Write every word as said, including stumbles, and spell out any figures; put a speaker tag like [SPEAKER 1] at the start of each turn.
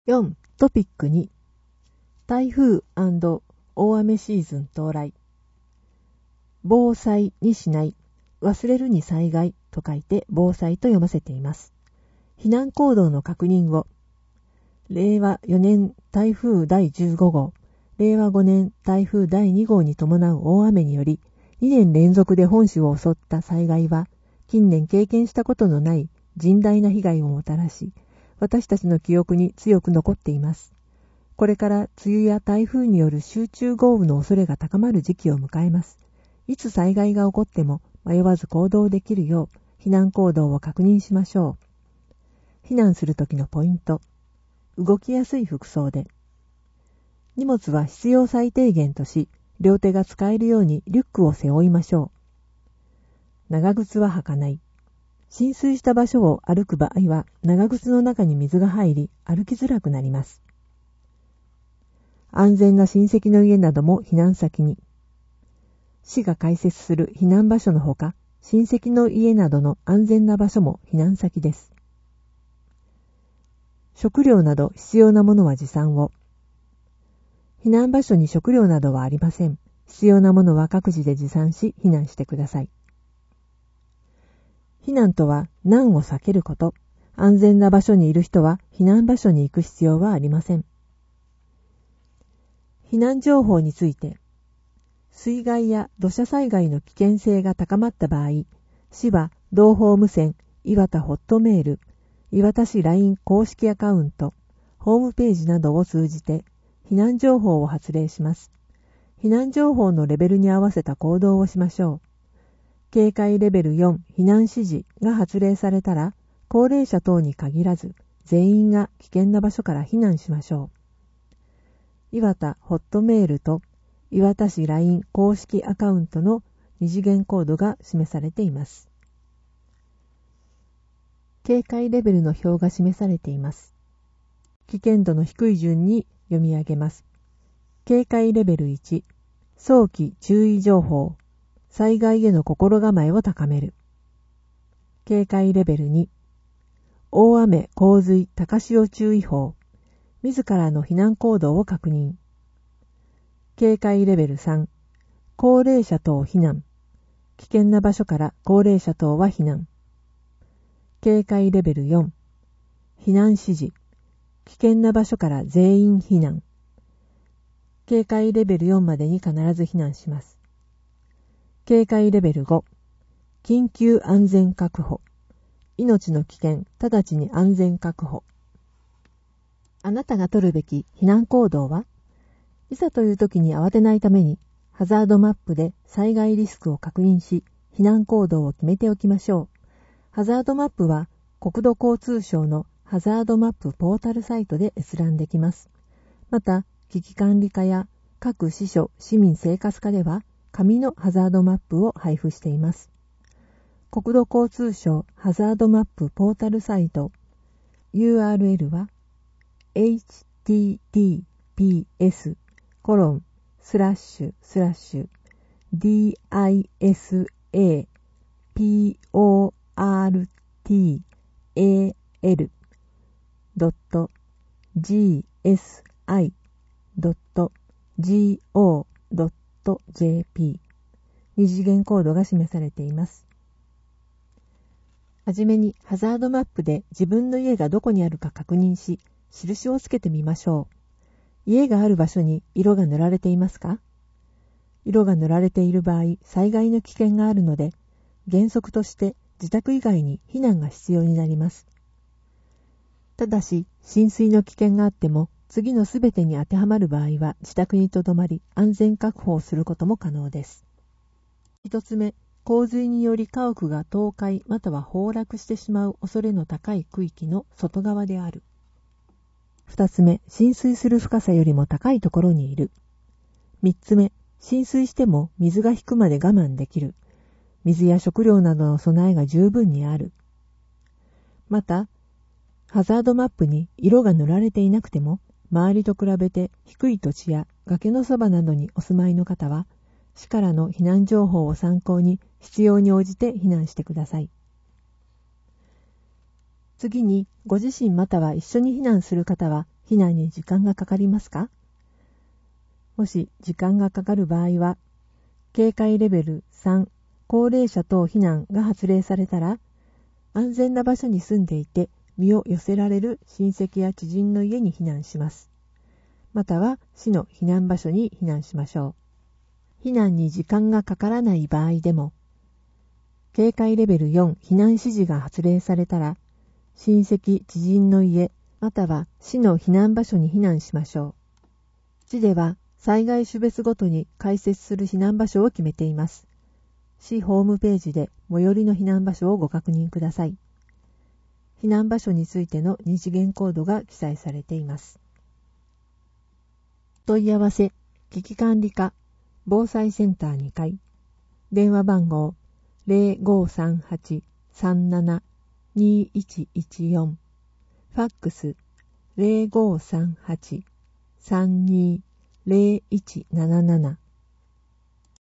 [SPEAKER 1] よん. トピックに台風&大雨シーズン到来。防災にしない、忘れるに災害と書いて防災と読ませています。避難行動の確認を。れいわよねん台風だいじゅうごごう、れいわごねん台風だいにごうに伴う大雨により、にねん連続で本州を襲った災害は、近年経験したことのない甚大な被害をもたらし、私たちの記憶に強く残っています。これから梅雨や台風による集中豪雨の恐れが高まる時期を迎えます。いつ災害が起こっても迷わず行動できるよう避難行動を確認しましょう。避難するときのポイント。動きやすい服装で。荷物は必要最低限とし、両手が使えるようにリュックを背負いましょう。長靴は履かない。浸水した場所を歩く場合は、長靴の中に水が入り、歩きづらくなります。安全な親戚の家なども避難先に。市が開設する避難場所のほか、親戚の家などの安全な場所も避難先です。食料など必要なものは持参を。避難場所に食料などはありません。必要なものは各自で持参し、避難してください。避難とは難を避けること。安全な場所にいる人は避難場所に行く必要はありません。避難情報について。水害や土砂災害の危険性が高まった場合、市は同胞無線、岩田ホットメール、岩田市 ライン 公式アカウント、ホームページなどを通じて避難情報を発令します。避難情報のレベルに合わせた行動をしましょう。警戒レベルよん避難指示が発令されたら、高齢者等に限らず、全員が危険な場所から避難しましょう。岩田ホットメールと岩田市 ライン 公式アカウントの二次元コードが示されています。警戒レベルの表が示されています。危険度の低い順に読み上げます。警戒レベルいち、早期注意情報。災害への心構えを高める。警戒レベルに、大雨洪水高潮注意報。自らの避難行動を確認。警戒レベルさん、高齢者等避難。危険な場所から高齢者等は避難。警戒レベルよん、避難指示。危険な場所から全員避難。警戒レベルよんまでに必ず避難します。警戒レベルご、緊急安全確保。命の危険、直ちに安全確保。あなたが取るべき避難行動はいざという時に慌てないために、ハザードマップで災害リスクを確認し、避難行動を決めておきましょう。ハザードマップは、国土交通省のハザードマップポータルサイトで閲覧できます。また、危機管理課や各支所、市民生活課では、紙のハザードマップを配布しています。国土交通省ハザードマップポータルサイト ユーアールエル は エイチティーティーピーエスコロンスラッシュスラッシュディーアイエスエーピーオーアールティーエーエルドットジーエスアイドットジーオードットジェーピー 二次元コードが示されています。はじめにハザードマップで自分の家がどこにあるか確認し、印をつけてみましょう。家がある場所に色が塗られていますか？色が塗られている場合、災害の危険があるので、原則として自宅以外に避難が必要になります。ただし、浸水の危険があっても、次のすべてに当てはまる場合は自宅にとどまり安全確保をすることも可能です。一つ目、洪水により家屋が倒壊または崩落してしまう恐れの高い区域の外側である。二つ目、浸水する深さよりも高いところにいる。三つ目、浸水しても水が引くまで我慢できる。水や食料などの備えが十分にある。また、ハザードマップに色が塗られていなくても、周りと比べて低い土地や崖のそばなどにお住まいの方は、市からの避難情報を参考に必要に応じて避難してください。次に、ご自身または一緒に避難する方は、 避難に時間がかかりますか？もし時間がかかる場合は、警戒レベルさん、高齢者等避難が発令されたら、安全な場所に住んでいて身を寄せられる親戚や知人の家に避難します。または市の避難場所に避難しましょう。避難に時間がかからない場合でも、警戒レベルよん避難指示が発令されたら、親戚、知人の家、または市の避難場所に避難しましょう。市では災害種別ごとに開設する避難場所を決めています。市ホームページで最寄りの避難場所をご確認ください。避難場所についての二次元コードが記載されています。問い合わせ、危機管理課、防災センターにかい、電話番号 ゼロごさんはち さんなな にいちいちよん、ファックス ゼロごさんはち さんに ゼロいちなななな